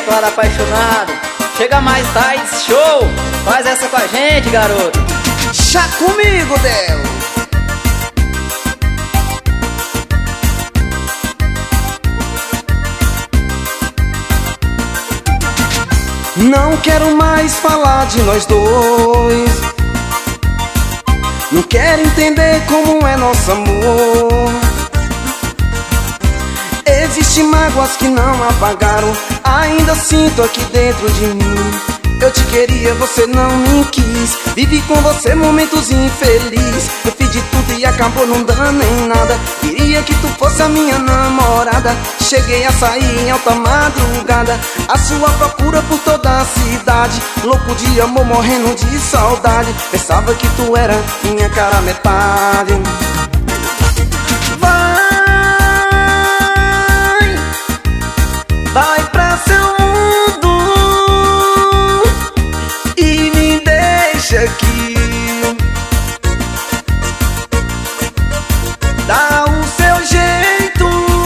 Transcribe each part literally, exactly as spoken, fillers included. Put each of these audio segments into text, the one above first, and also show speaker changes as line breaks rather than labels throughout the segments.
declara apaixonado. Chega mais tarde, show. Faz essa com a gente, garoto.
Já comigo, Del. Não quero mais falar de nós dois. Não quero entender como é nosso amor. Existem mágoas que não apagaram. Ainda sinto aqui dentro de mim. Eu te queria, você não me quis. Vivi com você momentos infelizes. Eu fiz de tudo e acabou não dando em nada. Queria que tu fosse a minha namorada. Cheguei a sair em alta madrugada, a sua procura por toda a cidade. Louco de amor, morrendo de saudade. Pensava que tu era minha cara metade. Vai, vai pra seu mundo e me deixa aqui. Dá o seu jeito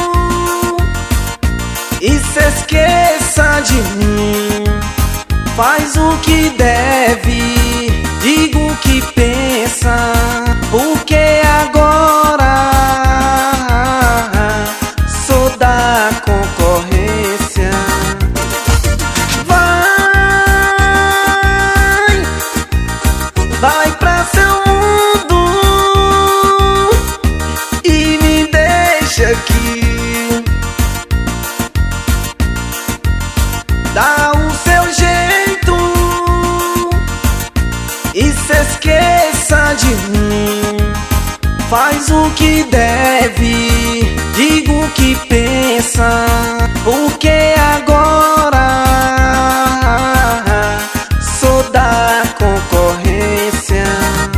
e se esqueça de mim. Faz o que deve, diga o que pensa, porque agora sou da concorrência. Vai, vai pra seu mundo e me deixa aqui. Dá o seu jeito e se esqueça de mim. Faz o que deve, diga o que pensa, porque agora sou da concorrência.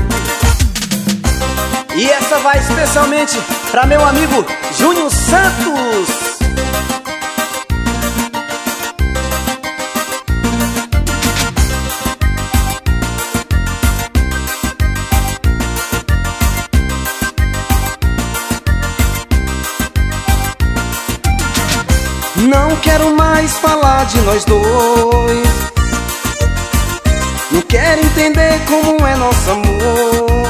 E essa vai especialmente pra meu amigo Júnior Santos. Não quero mais falar de nós dois. Não quero entender como é nosso amor.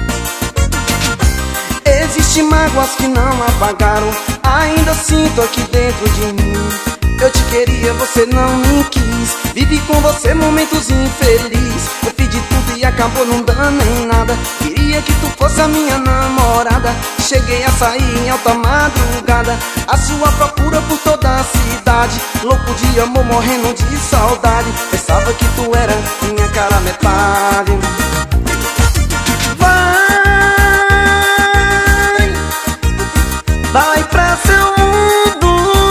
Existem mágoas que não apagaram. Ainda sinto aqui dentro de mim. Eu te queria, você não me quis. Vivi com você momentos infelizes. Eu fiz de tudo e acabou não dando em nada. Queria que tu fosse a minha namorada. Cheguei a sair em alta madrugada, a sua procura por toda a cidade. Louco de amor, morrendo de saudade. Pensava que tu era minha cara metade. Vai, vai pra seu mundo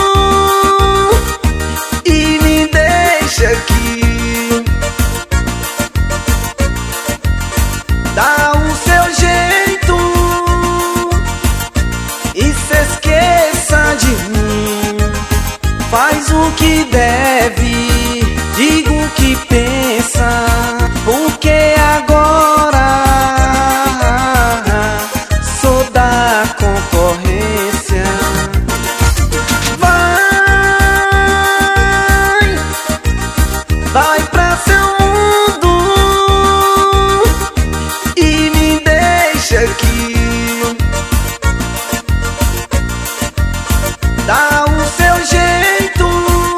e me deixa aqui. Dá o seu jeito e se esqueça de mim. Faz o que deve, diga o que pensa, porque agora sou da concorrência. Vai, vai pra seu mundo e me deixa aqui. Dá o seu jeito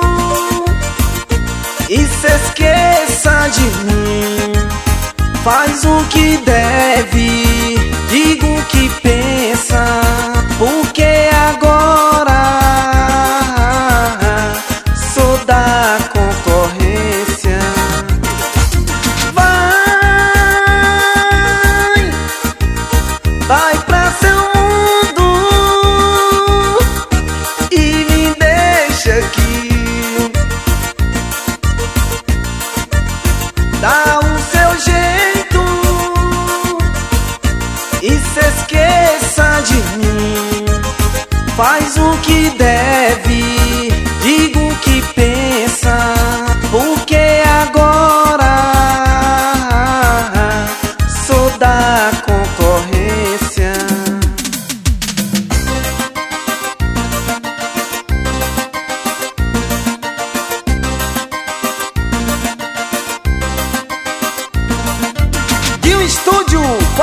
e se esqueça de mim. Faz o que deve, diga o que pensa, porque agora sou da concorrência. Vai, vai pra seu mundo e me deixa aqui. Dá o seu jeito e se esqueça de mim. Faz o que deve, diga o que pensa, porque agora sou da concorrência.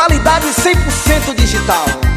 qualidade cem por cento digital.